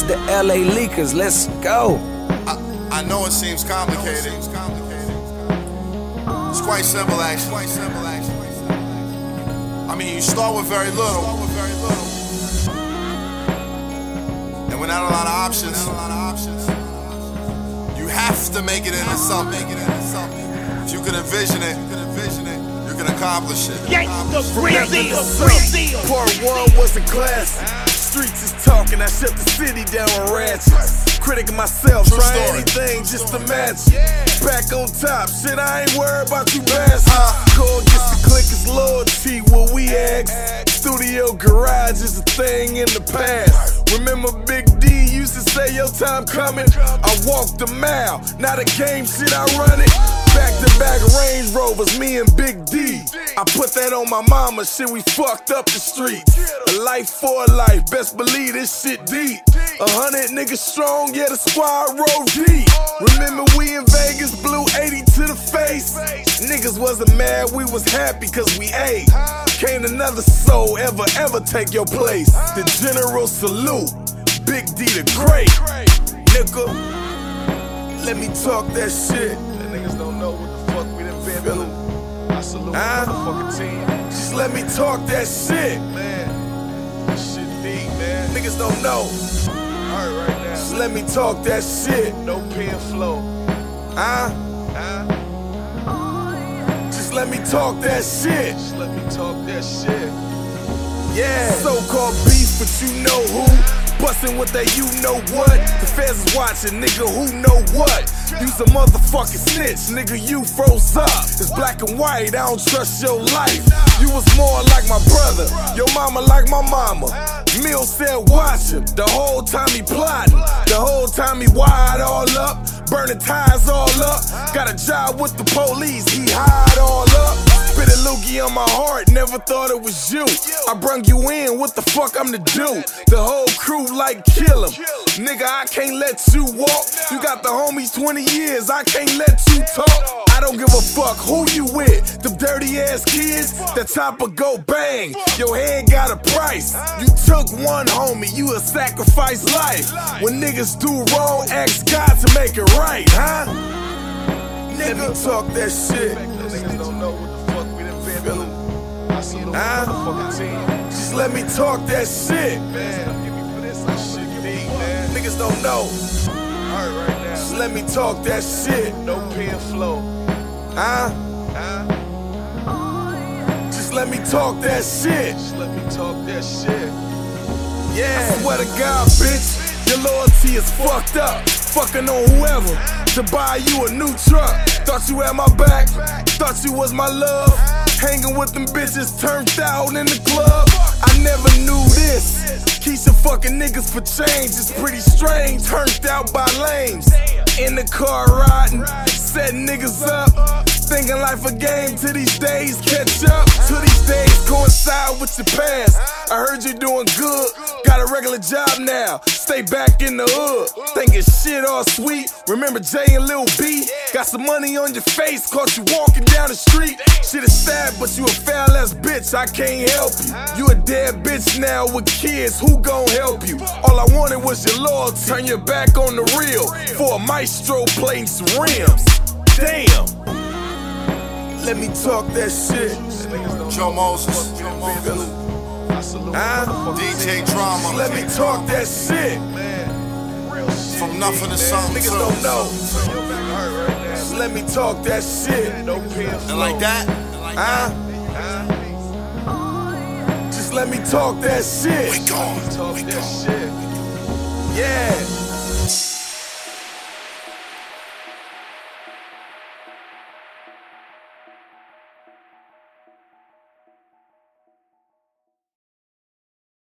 the LA Leakers. Let's go. I know it seems complicated. It's quite simple, actually. I mean, you start with very little. And without a lot of options, you have to make it into something. If you can envision it, you can accomplish it. Part 1 was a class. Streets is talking, I shut the city down with ratchets. Critic of myself, try anything just to match it. Back on top, shit, I ain't worried about you bastards. Go against the click is loyalty, what we ask. Studio garage is a thing in the past. Remember Big D used to say your time coming? I walked a mile, now the game shit I run it. Back to back Range Rovers, me and Big D. I put that on my mama, shit, we fucked up the streets. A life for a life, best believe this shit deep. 100 niggas strong, yeah, the squad roll deep. Remember we in Vegas, blew 80 to the face. Niggas wasn't mad, we was happy cause we ate. Can't another soul ever take your place. The general salute, Big D the great. Nigga, let me talk that shit. Niggas don't know what the fuck we done been through. I salute the motherfucking team. Just let me talk that shit. Man, this shit deep, man. Niggas don't know. Alright, right now. Just let me talk that shit. No pen flow. Just let me talk that shit. Just let me talk that shit. Yeah. So-called beef, but you know who? Bustin' with that you know what? The feds is watching, nigga, who know what? You's a motherfucking snitch, nigga, you froze up. It's black and white, I don't trust your life. You was more like my brother, your mama like my mama. Mill said watch him, the whole time he plotting. The whole time he wired all up, burning tires all up. Got a job with the police, he hired all up. Spit a loogie on my heart, never thought it was you. I brung you in, what the fuck I'm to do? The whole crew like kill him. Nigga, I can't let you walk. You got the homies 20 years, I can't let you talk. I don't give a fuck who you with. Them dirty ass kids, the chopper go bang. Your head got a price. You took one homie, you a sacrifice life. When niggas do wrong, ask God to make it right, huh? Nigga, talk that shit. Niggas don't know what the fuck we done been through. I salute the motherfucking team. Just let me talk that shit. Man, give me for this. This shit deep, man. Niggas don't know. Alright, right now. Just let me talk that shit. No pen flow. Just let me talk that shit. Just let me talk that shit. Yeah. I swear to God, bitch, your loyalty is fucked up. Fucking on whoever to buy you a new truck. Thought you had my back, thought you was my love. Hanging with them bitches turned out in the club. I never knew this. Keisha fucking niggas for change is pretty strange. Turned out by lames. In the car riding, setting niggas up. Thinking life a game till these days catch up. Till these days coincide with your past. I heard you doing good, got a regular job now. Stay back in the hood, thinking shit all sweet. Remember Jay and Lil B? Got some money on your face, caught you walking down the street. Shit is sad, but you a foul ass bitch, I can't help you. You a dead bitch now with kids, who gon' help you? All I wanted was your loyalty, turn your back on the real. For a maestro plating some rims. Damn. Let me talk that shit. Joe Moses, DJ Drama. Let me talk that shit. From nothing to something. Niggas don't know. Just let me talk that shit. And like that? Just let me talk that shit. We gone.